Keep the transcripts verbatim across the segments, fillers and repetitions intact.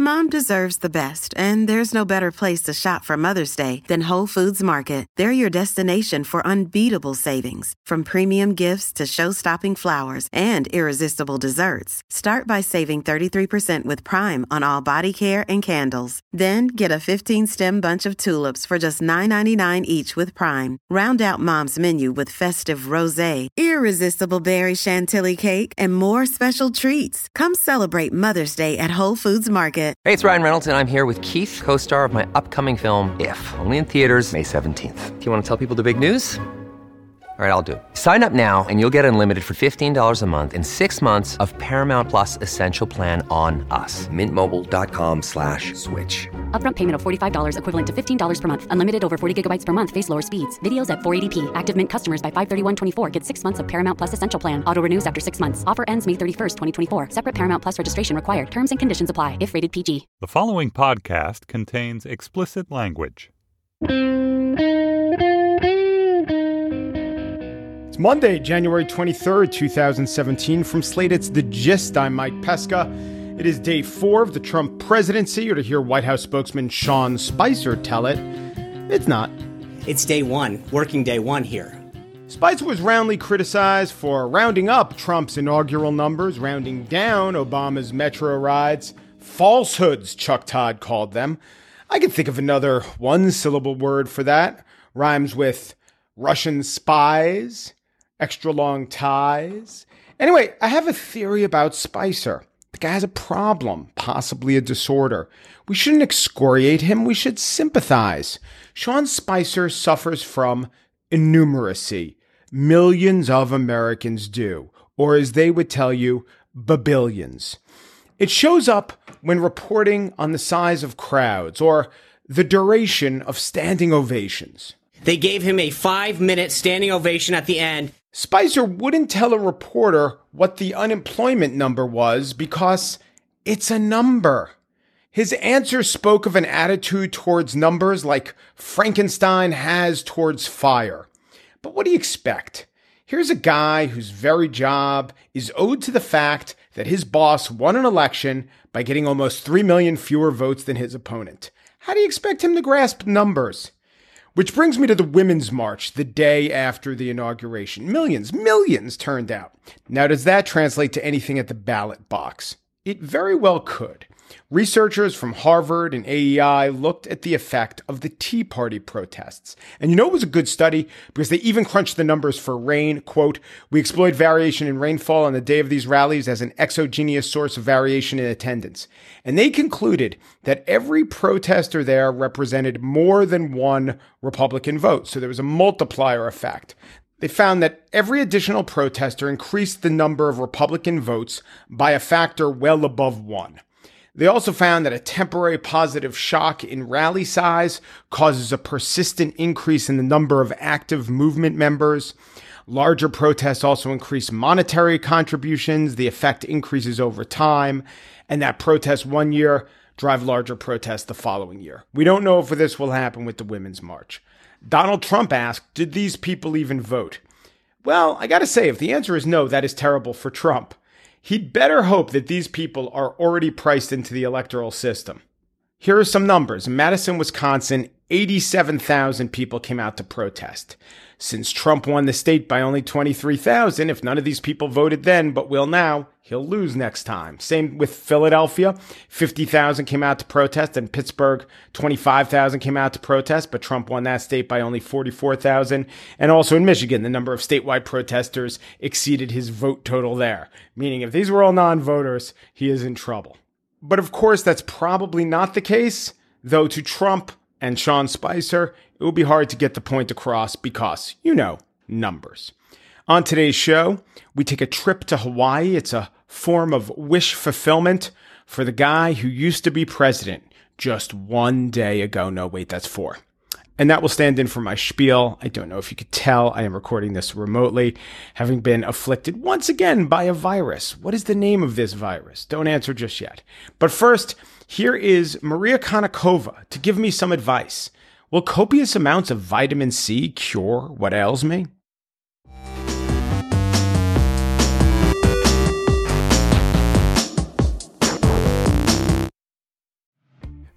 Mom deserves the best, and there's no better place to shop for Mother's Day than Whole Foods Market. They're your destination for unbeatable savings, from premium gifts to show-stopping flowers and irresistible desserts. Start by saving thirty-three percent with Prime on all body care and candles. Then get a fifteen-stem bunch of tulips for just nine ninety-nine each with Prime. Round out Mom's menu with festive rosé, irresistible berry chantilly cake, and more special treats. Come celebrate Mother's Day at Whole Foods Market. Hey, it's Ryan Reynolds, and I'm here with Keith, co-star of my upcoming film, If, only in theaters May seventeenth. Do you want to tell people the big news? All right, I'll do it. Sign up now and you'll get unlimited for fifteen dollars a month and six months of Paramount Plus Essential Plan on us. Mint Mobile dot com slash switch. Upfront payment of forty-five dollars equivalent to fifteen dollars per month. Unlimited over forty gigabytes per month. Face lower speeds. Videos at four eighty p. Active Mint customers by five thirty-one twenty-four get six months of Paramount Plus Essential Plan. Auto renews after six months. Offer ends May thirty-first, twenty twenty-four. Separate Paramount Plus registration required. Terms and conditions apply if rated P G. The following podcast contains explicit language. It's Monday, January twenty-third, twenty seventeen. From Slate, it's The Gist. I'm Mike Pesca. It is day four of the Trump presidency, or to hear White House spokesman Sean Spicer tell it, it's not. It's day one, working day one here. Spicer was roundly criticized for rounding up Trump's inaugural numbers, rounding down Obama's metro rides. Falsehoods, Chuck Todd called them. I can think of another one-syllable word for that. Rhymes with Russian spies, extra long ties. Anyway, I have a theory about Spicer. The guy has a problem, possibly a disorder. We shouldn't excoriate him. We should sympathize. Sean Spicer suffers from innumeracy. Millions of Americans do. Or as they would tell you, babillions. It shows up when reporting on the size of crowds or the duration of standing ovations. They gave him a five-minute standing ovation at the end. Spicer wouldn't tell a reporter what the unemployment number was because it's a number. His answer spoke of an attitude towards numbers like Frankenstein has towards fire. But what do you expect? Here's a guy whose very job is owed to the fact that his boss won an election by getting almost three million fewer votes than his opponent. How do you expect him to grasp numbers? Which brings me to the Women's March the day after the inauguration. Millions, millions turned out. Now, does that translate to anything at the ballot box? It very well could. Researchers from Harvard and A E I looked at the effect of the Tea Party protests. And you know it was a good study because they even crunched the numbers for rain. Quote, we exploit variation in rainfall on the day of these rallies as an exogenous source of variation in attendance. And they concluded that every protester there represented more than one Republican vote. So there was a multiplier effect. They found that every additional protester increased the number of Republican votes by a factor well above one. They also found that a temporary positive shock in rally size causes a persistent increase in the number of active movement members. Larger protests also increase monetary contributions. The effect increases over time. And that protests one year drive larger protests the following year. We don't know if this will happen with the Women's March. Donald Trump asked, did these people even vote? Well, I gotta say, if the answer is no, that is terrible for Trump. He'd better hope that these people are already priced into the electoral system. Here are some numbers. In Madison, Wisconsin, eighty-seven thousand people came out to protest. Since Trump won the state by only twenty-three thousand, if none of these people voted then but will now, he'll lose next time. Same with Philadelphia. fifty thousand came out to protest, and Pittsburgh, twenty-five thousand came out to protest, but Trump won that state by only forty-four thousand. And also in Michigan, the number of statewide protesters exceeded his vote total there, meaning if these were all non-voters, he is in trouble. But of course, that's probably not the case, though to Trump and Sean Spicer, it will be hard to get the point across because, you know, numbers. On today's show, we take a trip to Hawaii. It's a form of wish fulfillment for the guy who used to be president just one day ago. No, wait, that's four. And that will stand in for my spiel. I don't know if you could tell, I am recording this remotely, having been afflicted once again by a virus. What is the name of this virus? Don't answer just yet. But first, here is Maria Konnikova to give me some advice. Will copious amounts of vitamin C cure what ails me?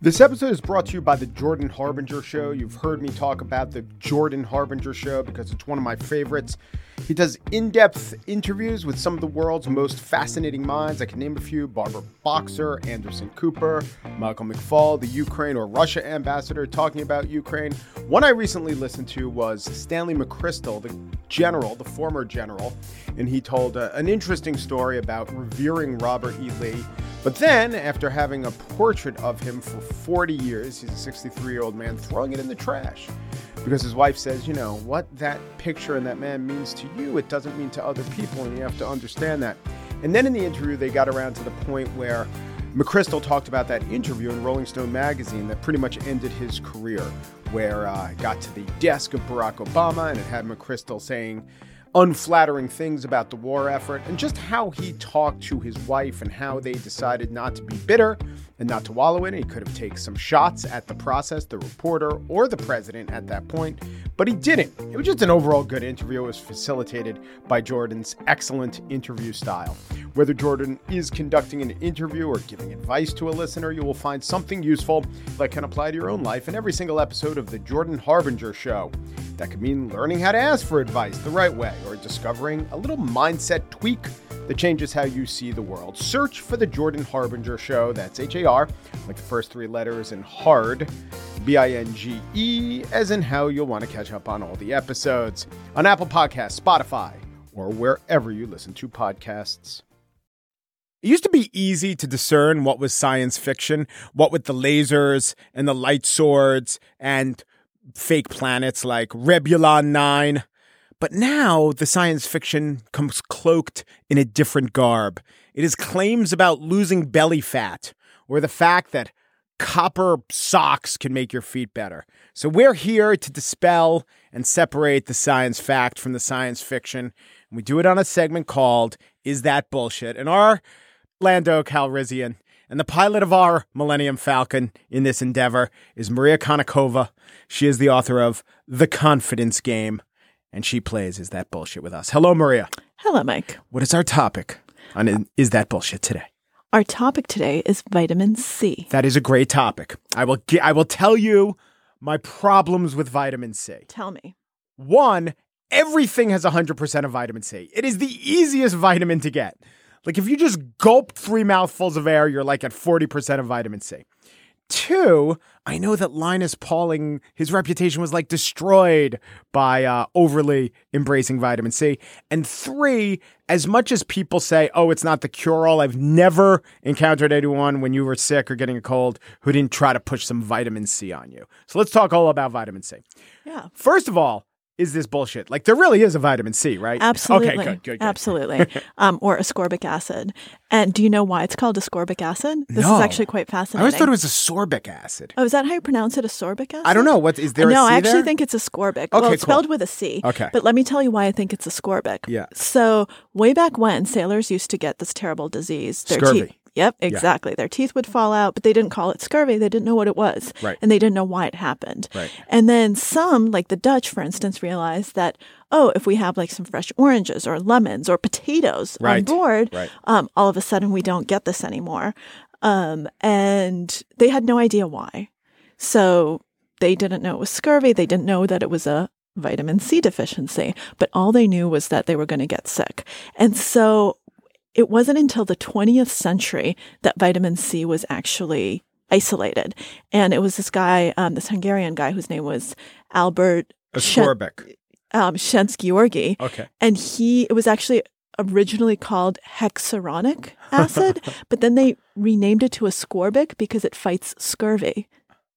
This episode is brought to you by the Jordan Harbinger Show. You've heard me talk about the Jordan Harbinger Show because it's one of my favorites. He does in-depth interviews with some of the world's most fascinating minds. I can name a few: Barbara Boxer, Anderson Cooper, Michael McFaul, the Ukraine or Russia ambassador talking about Ukraine. One I recently listened to was Stanley McChrystal, the general, the former general, and he told uh, an interesting story about revering Robert E. Lee. But then, after having a portrait of him for forty years, he's a sixty-three-year-old man, throwing it in the trash. Because his wife says, you know, what that picture and that man means to you, it doesn't mean to other people, and you have to understand that. And then in the interview, they got around to the point where McChrystal talked about that interview in Rolling Stone magazine that pretty much ended his career, where uh, it got to the desk of Barack Obama, and it had McChrystal saying unflattering things about the war effort, and just how he talked to his wife and how they decided not to be bitter and not to wallow in it. He could have taken some shots at the process, the reporter, or the president at that point, but he didn't. It was just an overall good interview. It was facilitated by Jordan's excellent interview style. Whether Jordan is conducting an interview or giving advice to a listener, you will find something useful that can apply to your own life in every single episode of the Jordan Harbinger Show. That could mean learning how to ask for advice the right way, or discovering a little mindset tweak that changes how you see the world. Search for the Jordan Harbinger Show. That's H A R, like the first three letters, and hard, B I N G E, as in how you'll want to catch up on all the episodes on Apple Podcasts, Spotify, or wherever you listen to podcasts. It used to be easy to discern what was science fiction, what with the lasers and the light swords and fake planets like Rebulon nine. But now the science fiction comes cloaked in a different garb. It is claims about losing belly fat, or the fact that copper socks can make your feet better. So we're here to dispel and separate the science fact from the science fiction. And we do it on a segment called Is That Bullshit? And our Lando Calrissian and the pilot of our Millennium Falcon in this endeavor is Maria Konnikova. She is the author of The Confidence Game, and she plays Is That Bullshit with us. Hello, Maria. Hello, Mike. What is our topic on Is That Bullshit today? Our topic today is vitamin C. That is a great topic. I will ge- I will tell you my problems with vitamin C. Tell me. One, everything has one hundred percent of vitamin C. It is the easiest vitamin to get. Like, if you just gulp three mouthfuls of air, you're like at forty percent of vitamin C. Two, I know that Linus Pauling, his reputation was like destroyed by uh, overly embracing vitamin C. And three, as much as people say, oh, it's not the cure-all, I've never encountered anyone when you were sick or getting a cold who didn't try to push some vitamin C on you. So let's talk all about vitamin C. Yeah. First of all, is this bullshit? Like, there really is a vitamin C, right? Absolutely. Okay, good, good, good. Absolutely. um, or ascorbic acid. And do you know why it's called ascorbic acid? This no. is actually quite fascinating. I always thought it was ascorbic acid. Oh, is that how you pronounce it, ascorbic acid? I don't know. What is there? No, a C I actually there? think it's ascorbic. Okay, well, it's cool. spelled with a C. Okay. But let me tell you why I think it's ascorbic. Yeah. So way back when, sailors used to get this terrible disease. Their Scurvy. Teeth, yep, exactly. Yeah. Their teeth would fall out, but they didn't call it scurvy. They didn't know what it was. Right. And they didn't know why it happened. Right. And then some, like the Dutch, for instance, realized that, oh, if we have like some fresh oranges or lemons or potatoes right. on board, right. um, all of a sudden we don't get this anymore. Um, and they had no idea why. So they didn't know it was scurvy. They didn't know that it was a vitamin C deficiency, but all they knew was that they were going to get sick. And so it wasn't until the twentieth century that vitamin C was actually isolated. And it was this guy, um, this Hungarian guy whose name was Albert Ascorbic. Shen- um, Shens-Georgi. Okay. And he, it was actually originally called hexuronic acid, but then they renamed it to ascorbic because it fights scurvy.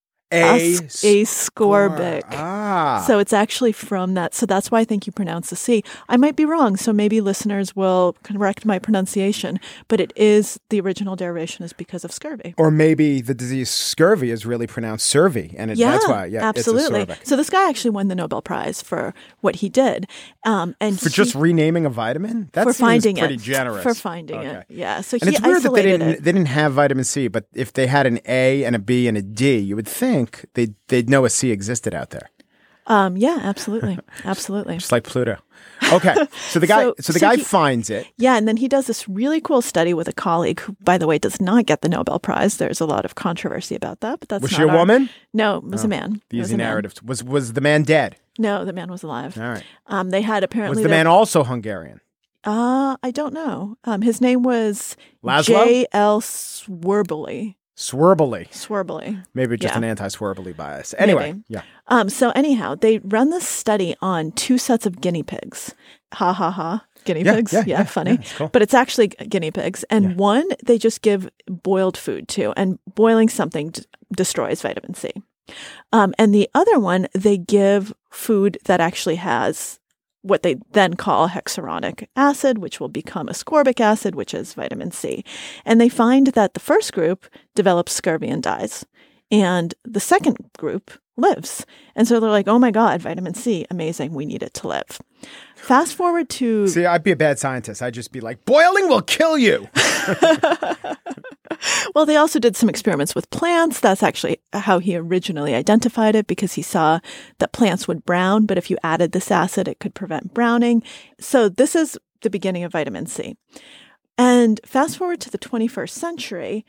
A, As- ascorbic. Ah. So it's actually from that. So that's why I think you pronounce the C. I might be wrong, so maybe listeners will correct my pronunciation, but it is, the original derivation is because of scurvy. Or maybe the disease scurvy is really pronounced scurvy, and it, Yeah, that's why. Yeah, absolutely. It's ascorbic. So this guy actually won the Nobel Prize for what he did. Um, and For he, just renaming a vitamin? That for seems finding pretty it. generous. For finding Okay. it. Yeah. So And he it's weird that they isolated didn't it. they didn't have vitamin C, but if they had an A and a B and a D, you would think they'd they'd know a C existed out there. Um, yeah, absolutely. Absolutely. Just like Pluto. Okay. So the guy so, so the so guy he, finds it. Yeah, and then he does this really cool study with a colleague who, by the way, does not get the Nobel Prize. There's a lot of controversy about that, but that's Was not she a our, woman? No, it was oh, a man. The easy was narrative. Was was the man dead? No, the man was alive. All right. Um, they had apparently Was the man also Hungarian? Uh, I don't know. Um, his name was Laszlo? J L Swerbely. Swerbely. Swerbely. Maybe just yeah. an anti-swerbely bias. Anyway, Maybe. yeah. Um, so anyhow, they run this study on two sets of guinea pigs. Ha ha ha. Guinea yeah, pigs. Yeah, yeah, yeah funny. Yeah, cool. But it's actually guinea pigs. And yeah. one, they just give boiled food to, and boiling something d- destroys vitamin C. Um, and the other one, they give food that actually has what they then call hexuronic acid, which will become ascorbic acid, which is vitamin C. And they find that the first group develops scurvy and dies, and the second group lives. And so they're like, oh my God, vitamin C, amazing, we need it to live. Fast forward to... See, I'd be a bad scientist. I'd just be like, boiling will kill you. Well, they also did some experiments with plants. That's actually how he originally identified it, because he saw that plants would brown, but if you added this acid, it could prevent browning. So this is the beginning of vitamin C. And fast forward to the twenty-first century.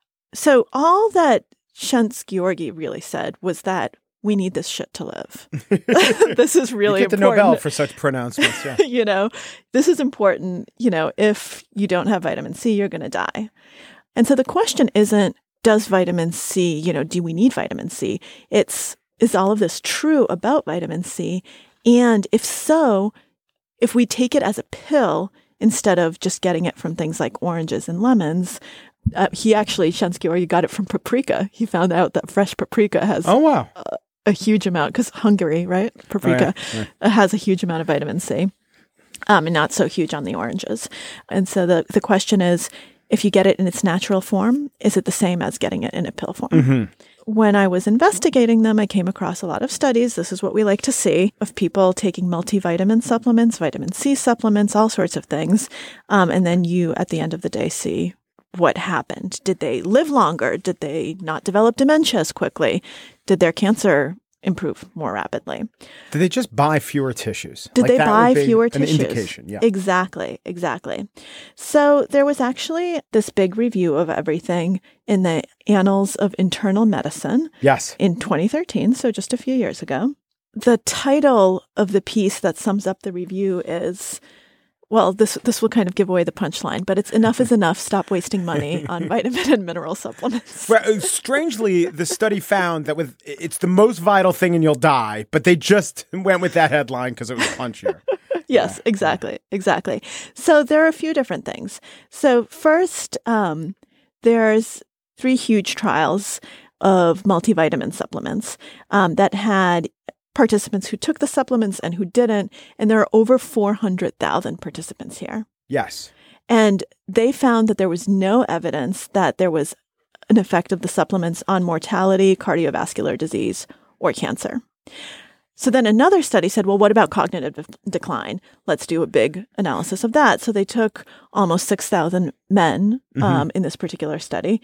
So all that Szent-Györgyi really said was that we need this shit to live. This is really you get important. the Nobel for such pronouncements. Yeah. You know, this is important. You know, if you don't have vitamin C, you're going to die. And so the question isn't, does vitamin C, you know, do we need vitamin C? It's, is all of this true about vitamin C? And if so, if we take it as a pill instead of just getting it from things like oranges and lemons, uh, he actually, Szent-Györgyi, got it from paprika. He found out that fresh paprika has oh, wow. a, a huge amount, because Hungary, right? Paprika oh, yeah, yeah. has a huge amount of vitamin C, um, and not so huge on the oranges. And so the, the question is, if you get it in its natural form, is it the same as getting it in a pill form? Mm-hmm. When I was investigating them, I came across a lot of studies. This is what we like to see, of people taking multivitamin supplements, vitamin C supplements, all sorts of things. Um, and then you, at the end of the day, see what happened. Did they live longer? Did they not develop dementia as quickly? Did their cancer improve more rapidly? Did they just buy fewer tissues? Did like they buy fewer an tissues? Indication, yeah. Exactly, exactly. So there was actually this big review of everything in the Annals of Internal Medicine. Yes. In twenty thirteen, so just a few years ago. The title of the piece that sums up the review is, well, this this will kind of give away the punchline, but it's enough is enough. Stop wasting money on vitamin and mineral supplements. Well, strangely, the study found that with it's the most vital thing and you'll die, but they just went with that headline because it was punchier. Yes, yeah. exactly, exactly. So there are a few different things. So first, um, there's three huge trials of multivitamin supplements um, that had participants who took the supplements and who didn't. And there are over four hundred thousand participants here. Yes. And they found that there was no evidence that there was an effect of the supplements on mortality, cardiovascular disease, or cancer. So then another study said, well, what about cognitive de- decline? Let's do a big analysis of that. So they took almost six thousand men um, mm-hmm. in this particular study,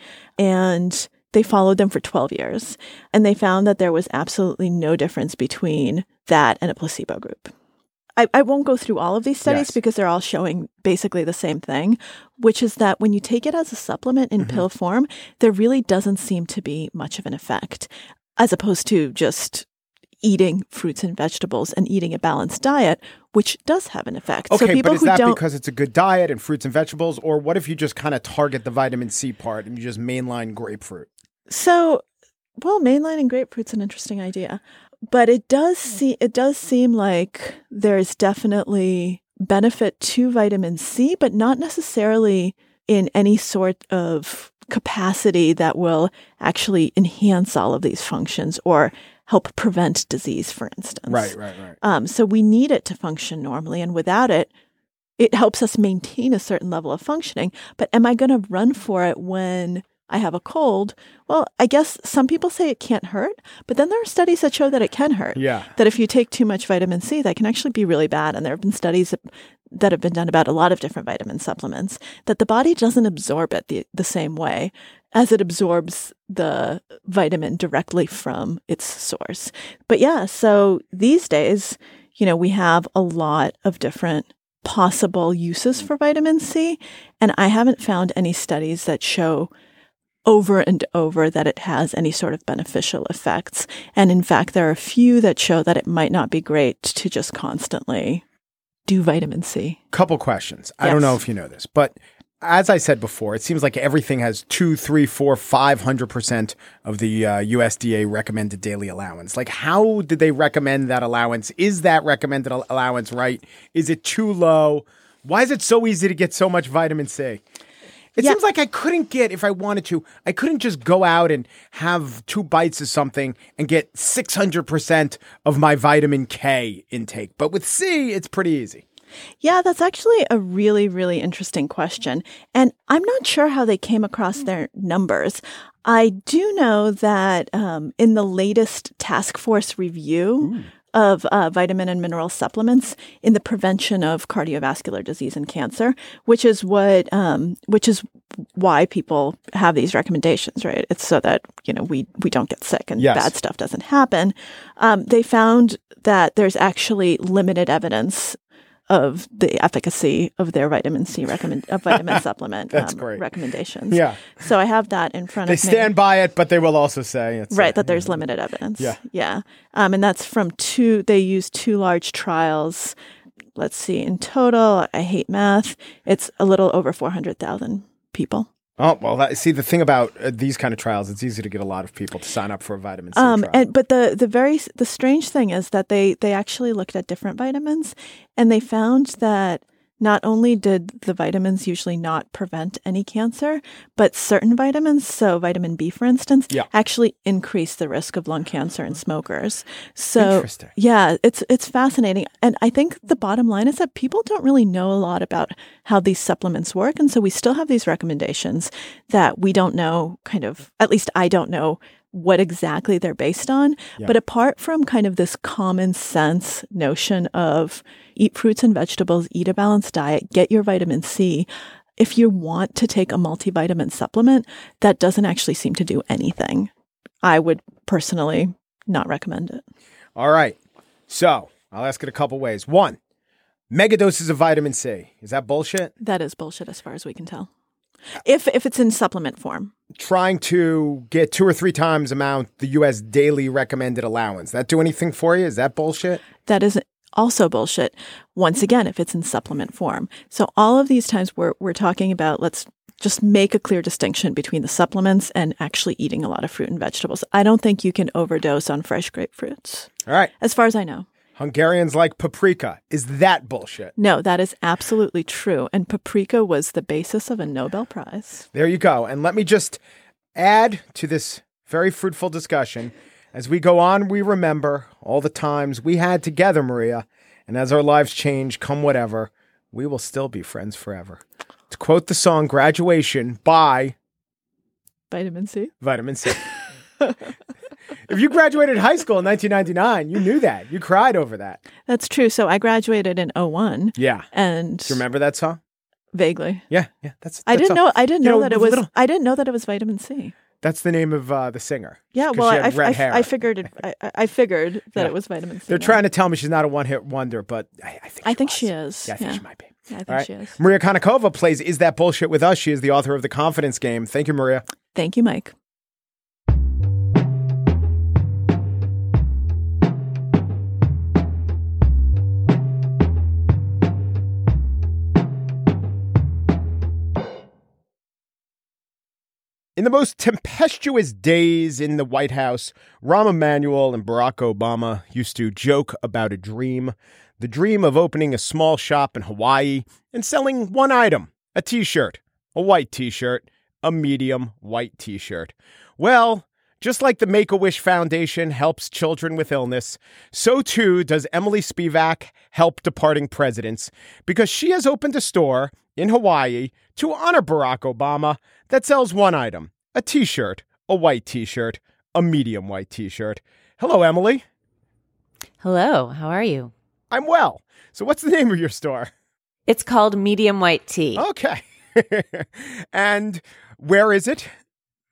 and they followed them for twelve years, and they found that there was absolutely no difference between that and a placebo group. I, I won't go through all of these studies yes. because they're all showing basically the same thing, which is that when you take it as a supplement in mm-hmm. pill form, there really doesn't seem to be much of an effect, as opposed to just eating fruits and vegetables and eating a balanced diet, which does have an effect. Okay, so people but is who that don't... because it's a good diet and fruits and vegetables? Or what if you just kind of target the vitamin C part and you just mainline grapefruit? So, well, mainlining grapefruit's an interesting idea. But it does see it does seem like there's definitely benefit to vitamin C, but not necessarily in any sort of capacity that will actually enhance all of these functions or help prevent disease, for instance. Right, right, right. Um, so we need it to function normally, and without it, it helps us maintain a certain level of functioning. But am I going to run for it when I have a cold? Well, I guess some people say it can't hurt, but then there are studies that show that it can hurt. Yeah. That if you take too much vitamin C, that can actually be really bad. And there have been studies that, that have been done about a lot of different vitamin supplements, that the body doesn't absorb it the, the same way as it absorbs the vitamin directly from its source. But yeah, so these days, you know, we have a lot of different possible uses for vitamin C, and I haven't found any studies that show over and over that it has any sort of beneficial effects. And in fact, there are a few that show that it might not be great to just constantly do vitamin C. Couple questions. I Yes. don't know if you know this, but as I said before, it seems like everything has two, three, four, five hundred percent of the uh, U S D A recommended daily allowance. Like, how did they recommend that allowance? Is that recommended al- allowance right? Is it too low? Why is it so easy to get so much vitamin C? It Yeah. seems like I couldn't get, if I wanted to, I couldn't just go out and have two bites of something and get six hundred percent of my vitamin K intake. But with C, it's pretty easy. Yeah, that's actually a really, really interesting question. And I'm not sure how they came across their numbers. I do know that um, in the latest task force review Ooh. of uh, vitamin and mineral supplements in the prevention of cardiovascular disease and cancer, which is what, um, which is why people have these recommendations, right? It's so that, you know, we, we don't get sick and Yes. bad stuff doesn't happen. Um, they found that there's actually limited evidence of the efficacy of their vitamin C recommend uh, vitamin supplement That's um, great. recommendations. Yeah. So I have that in front They of me. stand by it, but they will also say it's Right, uh, that there's limited evidence. Yeah. Yeah. Um, and that's from two, they use two large trials. Let's see, in total, I hate math, it's a little over four hundred thousand people. Oh, well, that, see, the thing about uh, these kind of trials, it's easy to get a lot of people to sign up for a vitamin C Um, trial. and but the the very the strange thing is that they they actually looked at different vitamins, and they found that not only did the vitamins usually not prevent any cancer, but certain vitamins, so vitamin B, for instance, Yeah. actually increase the risk of lung cancer in smokers. So Interesting. yeah, it's it's fascinating, and I think the bottom line is that people don't really know a lot about how these supplements work, and so we still have these recommendations that we don't know. Kind of, at least I don't know what exactly they're based on. Yeah. But apart from kind of this common sense notion of eat fruits and vegetables, eat a balanced diet, get your vitamin C, if you want to take a multivitamin supplement, that doesn't actually seem to do anything. I would personally not recommend it. All right. So I'll ask it a couple ways. One, mega doses of vitamin C. Is that bullshit? That is bullshit as far as we can tell. If if it's in supplement form. Trying to get two or three times amount the U S daily recommended allowance. That do anything for you? Is that bullshit? That is also bullshit. Once again, if it's in supplement form. So all of these times we're we're talking about, let's just make a clear distinction between the supplements and actually eating a lot of fruit and vegetables. I don't think you can overdose on fresh grapefruits. All right. As far as I know. Hungarians like paprika. Is that bullshit? No, that is absolutely true. And paprika was the basis of a Nobel Prize. There you go. And let me just add to this very fruitful discussion. As we go on, we remember all the times we had together, Maria. And as our lives change, come whatever, we will still be friends forever. To quote the song Graduation by Vitamin C. Vitamin C. If you graduated high school in nineteen ninety-nine, you knew that. You cried over that. That's true. So I graduated in oh one. Yeah. And Do you remember that song? vaguely. Yeah, yeah. That's. I that's didn't all. know I didn't You know, know, that it was little- I didn't know that it was vitamin C. That's the name of uh, the singer. Yeah, 'Cause well, she I, had red I, hair. I figured it, I, I figured that Yeah. it was vitamin C. They're now. trying to tell me she's not a one-hit wonder, but I, I think I she think was. she is. Yeah, I think Yeah. she might be. Yeah, I think All right. she is. Maria Konnikova plays Is That Bullshit with us. She is the author of The Confidence Game. Thank you, Maria. Thank you, Mike. In the most tempestuous days in the White House, Rahm Emanuel and Barack Obama used to joke about a dream, the dream of opening a small shop in Hawaii and selling one item, a t-shirt, a white t-shirt, a medium white t-shirt. Well, just like the Make-A-Wish Foundation helps children with illness, so too does Emily Spivak help departing presidents, because she has opened a store in Hawaii to honor Barack Obama that sells one item, a t-shirt, a white t-shirt, a medium white t-shirt. Hello, Emily. Hello, how are you? I'm well. So what's the name of your store? It's called Medium White Tea. Okay. And where is it?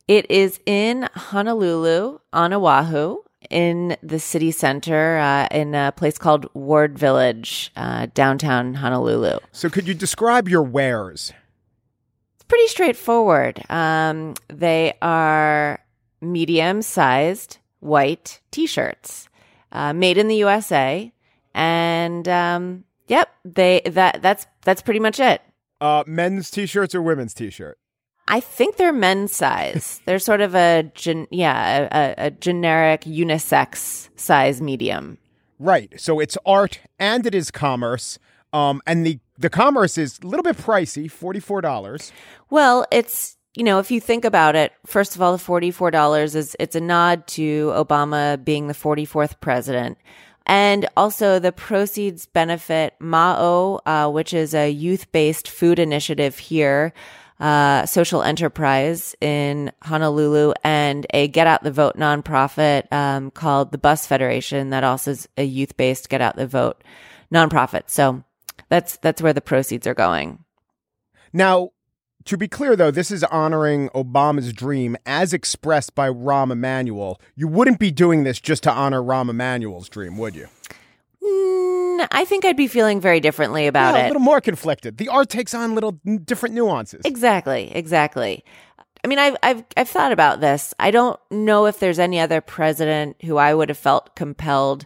It is in Honolulu, on Oahu, in the city center, uh, in a place called Ward Village, uh, downtown Honolulu. So could you describe your wares? It's pretty straightforward. Um, they are medium-sized white T-shirts, uh, made in the U S A, and um, yep, they that that's that's pretty much it. Uh, men's T-shirts or women's T-shirt? I think they're men's size. They're sort of a gen- yeah a, a generic unisex size medium. Right. So it's art and it is commerce. Um, and the the commerce is a little bit pricey, forty-four dollars. Well, it's, you know, if you think about it, first of all, the forty-four dollars is it's a nod to Obama being the forty-fourth president. And also the proceeds benefit Ma'o, uh, which is a youth-based food initiative here, uh, social enterprise in Honolulu, and a Get Out the Vote nonprofit um, called the Bus Federation that also is a youth-based Get Out the Vote nonprofit. So that's that's where the proceeds are going. Now, to be clear, though, this is honoring Obama's dream as expressed by Rahm Emanuel. You wouldn't be doing this just to honor Rahm Emanuel's dream, would you? Mm, I think I'd be feeling very differently about yeah, it. A little more conflicted. The art takes on little different nuances. Exactly, exactly. I mean, I've I've I've thought about this. I don't know if there's any other president who I would have felt compelled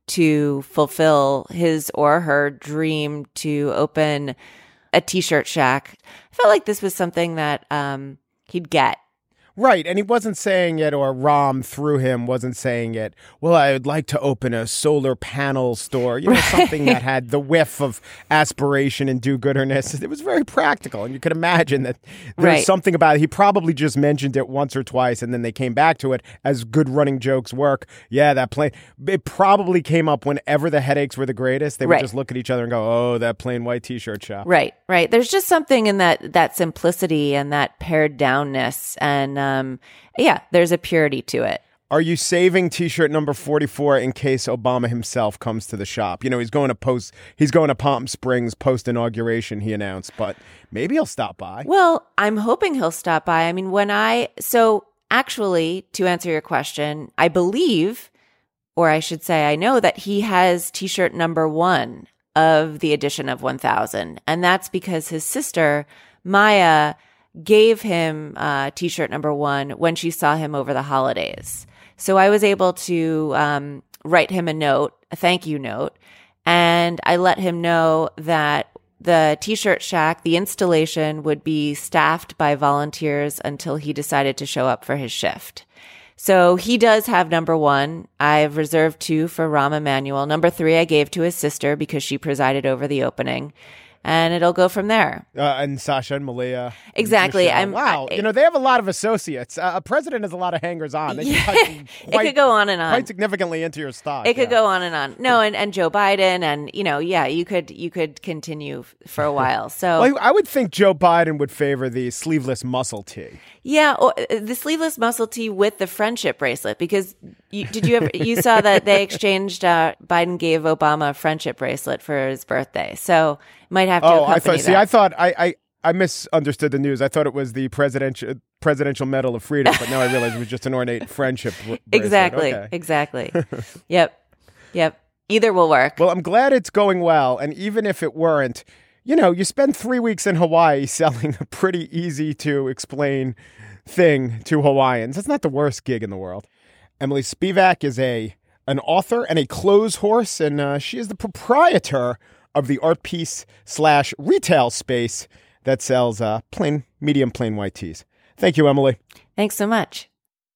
to fulfill his or her dream to open a T-shirt shack. I felt like this was something that um, he'd get. Right, and he wasn't saying it, or Rahm through him wasn't saying it, well, I would like to open a solar panel store, you know, right. Something that had the whiff of aspiration and do-gooderness. It was very practical, and you could imagine that there right. was something about it. He probably just mentioned it once or twice, and then they came back to it, as good running jokes work. Yeah, that plane, it probably came up whenever the headaches were the greatest. They would right. just look at each other and go, oh, that plain white T-shirt shop. Right, right. There's just something in that that simplicity and that pared downness, and Um, yeah, there's a purity to it. Are you saving T-shirt number forty-four in case Obama himself comes to the shop? You know, he's going to post, he's going to Palm Springs post inauguration, he announced, but maybe he'll stop by. Well, I'm hoping he'll stop by. I mean, when I, so actually, to answer your question, I believe, or I should say, I know that he has T-shirt number one of the edition of one thousand. And that's because his sister, Maya, gave him uh, T-shirt number one when she saw him over the holidays. So I was able to um, write him a note, a thank you note, and I let him know that the T-shirt shack, the installation, would be staffed by volunteers until he decided to show up for his shift. So he does have number one. I've reserved two for Rahm Emanuel. Number three I gave to his sister because she presided over the opening. And it'll go from there. Uh, and Sasha and Malia. Exactly. And I'm, wow. I, you know, they have a lot of associates. Uh, a president has a lot of hangers-on. They yeah, quite, it could go on and on. Quite significantly into your stock. It could yeah. go on and on. No, and, and Joe Biden and, you know, yeah, you could you could continue f- for a while. So well, I would think Joe Biden would favor the sleeveless muscle tee. Yeah, or the sleeveless muscle tee with the friendship bracelet, because you, did you ever, you saw that they exchanged, uh, Biden gave Obama a friendship bracelet for his birthday. So might have to Oh, accompany I thought, that. see, I thought, I, I, I misunderstood the news. I thought it was the presidential presidential Medal of Freedom, but now I realize it was just an ornate friendship bracelet. Exactly, okay. exactly. Yep, yep. Either will work. Well, I'm glad it's going well, and even if it weren't, you know, you spend three weeks in Hawaii selling a pretty easy to explain thing to Hawaiians. That's not the worst gig in the world. Emily Spivak is a an author and a clothes horse, and uh, she is the proprietor of the art piece slash retail space that sells uh, plain, medium plain white tees. Thank you, Emily. Thanks so much.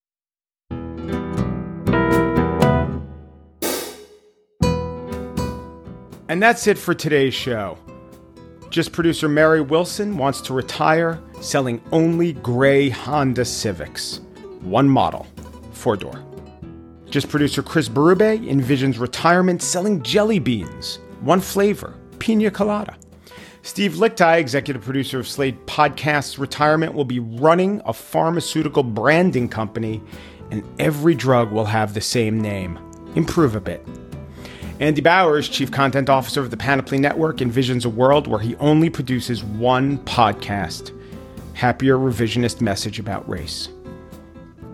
And that's it for today's show. Just producer Mary Wilson wants to retire selling only gray Honda Civics. One model, four-door. Just producer Chris Berube envisions retirement selling jelly beans. One flavor, pina colada. Steve Lichtai, executive producer of Slate Podcasts Retirement, will be running a pharmaceutical branding company, and every drug will have the same name. Improve a bit. Andy Bowers, chief content officer of the Panoply Network, envisions a world where he only produces one podcast. Happier revisionist message about race.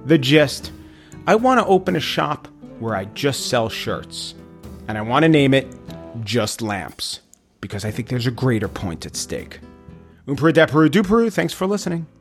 The gist: I want to open a shop where I just sell shirts. And I want to name it Just Lamps, because I think there's a greater point at stake. Oomperu Deperu Duperu, thanks for listening.